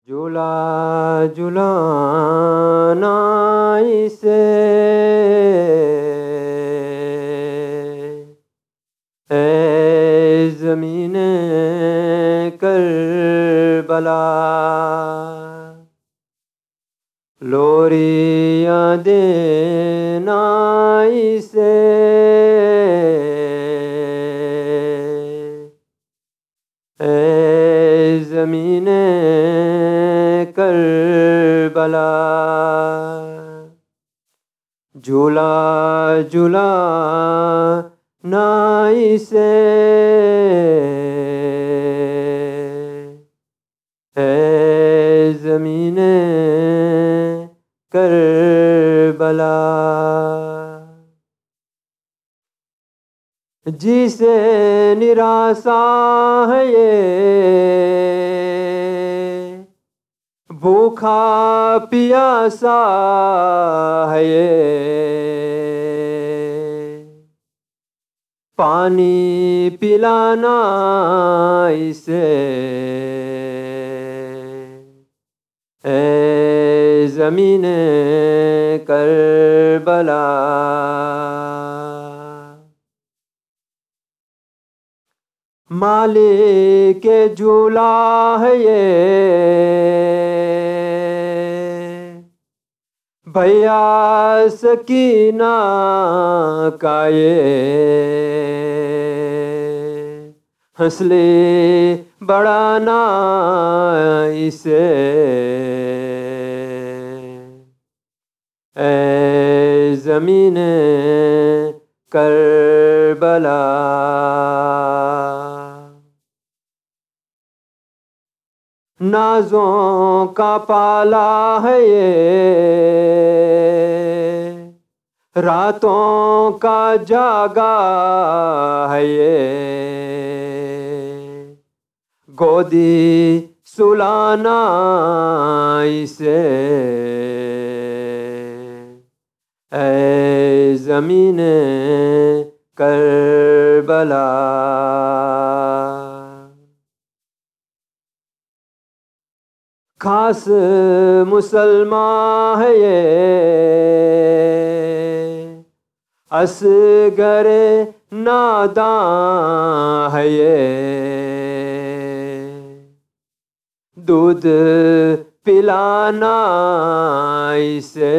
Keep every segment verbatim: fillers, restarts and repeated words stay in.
جلا جلانا اسے اے زمین کربلا، لوریاں دینا اسے اے زمین کربلا، جھولا جھولا نا اسے اے زمین کربلا، جسے نراسا ہے یہ بھوکا پیاسا ہے یہ، پانی پلانا اسے اے زمین کربلا، مالک جھولا ہے یہ بھیا سکینہ کا یہ، حوصلے بڑھانا اسے اے زمین کربلا، نازوں کا پالا ہے یہ راتوں کا جاگا ہے یہ، گودی سلانا اسے اے زمین کربلا، خاص مسلمان ہے یہ اصغر ناداں ہے یہ، دودھ پلانا اسے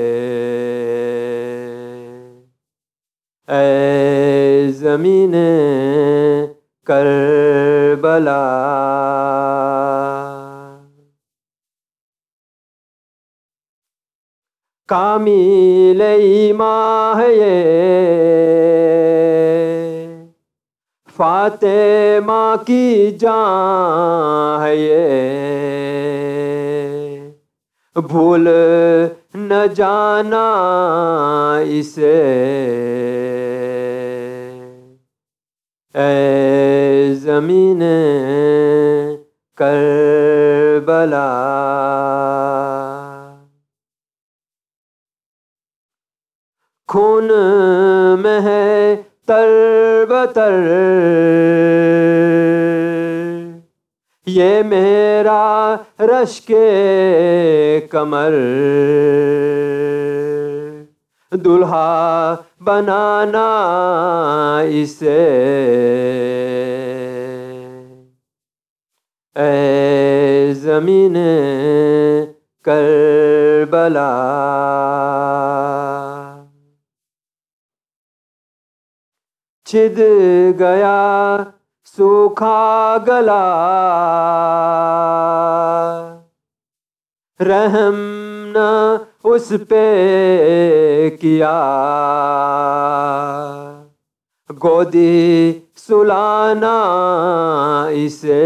اے زمین کربلا، کامل ایمان ہے یہ فاطمہ کی جان ہے یہ، بھول نہ جانا اسے اے زمین کربلا، خون میں ہے تر بتر یہ میرا رشک کمر، دلہا بنانا اسے اے زمین کربلا، چھد گیا سوکھا گلا رحم نہ اس پہ کیا، گودی سلانا اسے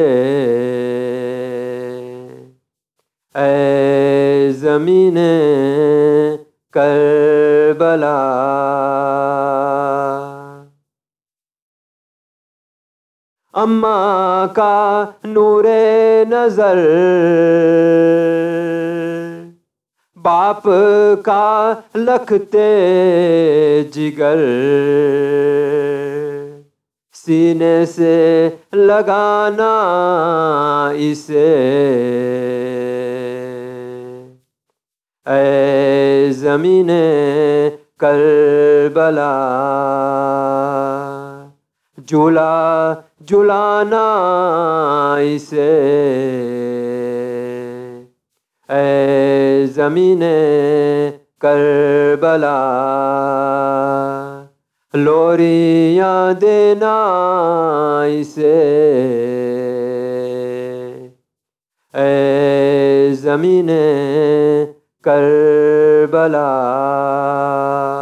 اے زمین کربلا، اماں کا نور نظر باپ کا لکھتے جگر، سینے سے لگانا اسے اے زمین کربلا جھولا جھلانا اسے اے زمین کربلا لوریاں دینا اسے اے زمین کربلا